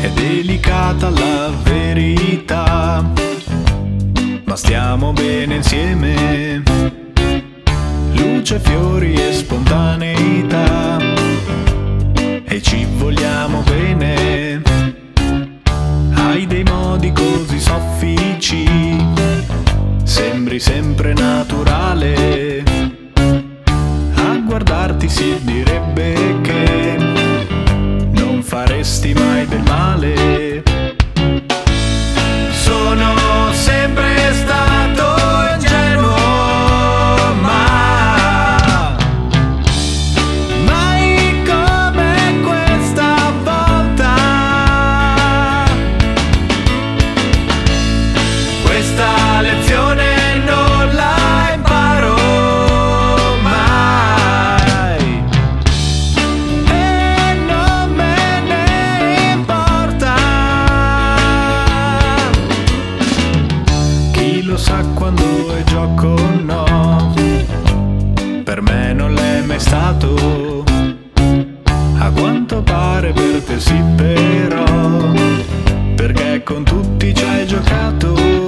È delicata la verità, ma stiamo bene insieme. Luce, fiori e spontaneità, e ci vogliamo bene. Hai dei modi così soffici, sembri sempre naturale. A guardarti si direbbe che non faresti mai del male. Sono sempre stato ingenuo, ma mai come questa volta. Questa lezione non la imparo mai, e non me ne importa. Chi lo sa quando è gioco o no, per me non l'è mai stato. A quanto pare per te sì, però, perché con tutti ci hai giocato.